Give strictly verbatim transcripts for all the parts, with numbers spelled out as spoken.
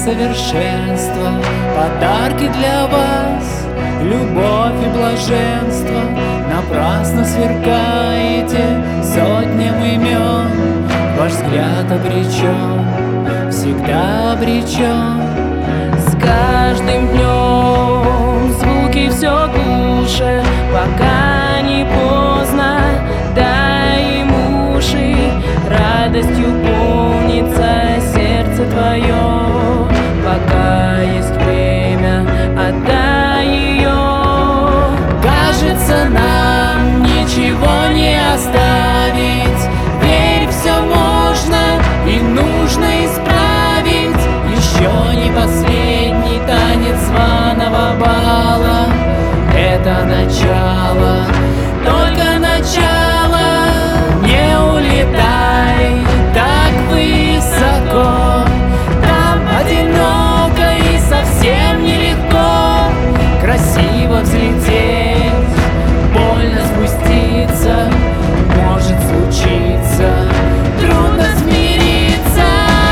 совершенства, подарки для вас, любовь и блаженство. Напрасно сверкаете сотням имен, ваш взгляд обречен, всегда обречен. С каждым днем звуки все глуше, пока не поздно, дай им уши. Радостью полнится сердце твое, пока есть время, отдай ее. Кажется, нам ничего не оставить, верь, все можно и нужно исправить. Еще не последний танец званого бала, это начало, только начало. Не улетай так высоко, там одиноко и совсем нелегко. Красиво взлететь, больно спуститься, может случиться, трудно смириться.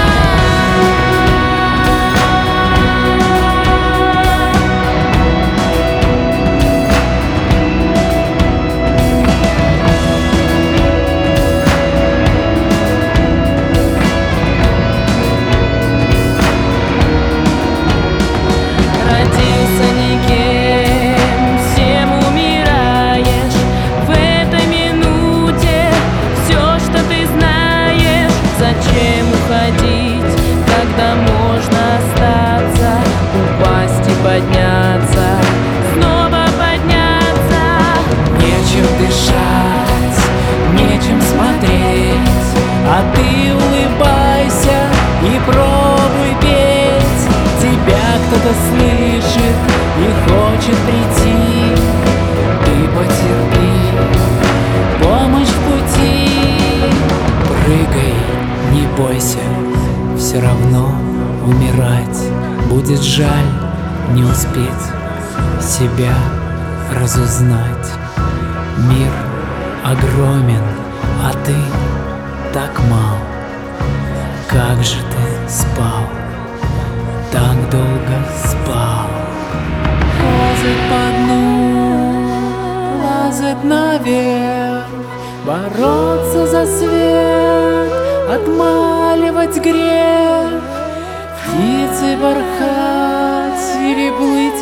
Родился никем, всем умираешь. В этой минуте все, что ты знаешь. Зачем уходить, когда можно остаться, упасть и подняться, снова подняться? Нечем дышать, нечем смотреть, а ты улыбайся и пробуй петь. Тебя кто-то слышит и хочет прийти, ты потерпи, помощь в пути. Прыгай, не бойся, все равно умирать будет жаль, не успеть себя разузнать. Мир огромен, а ты так мал. Как же ты спал, так долго спал. Лазать по дну, лазать наверх, бороться за свет, отмаливать грех. Птицей порхать или плыть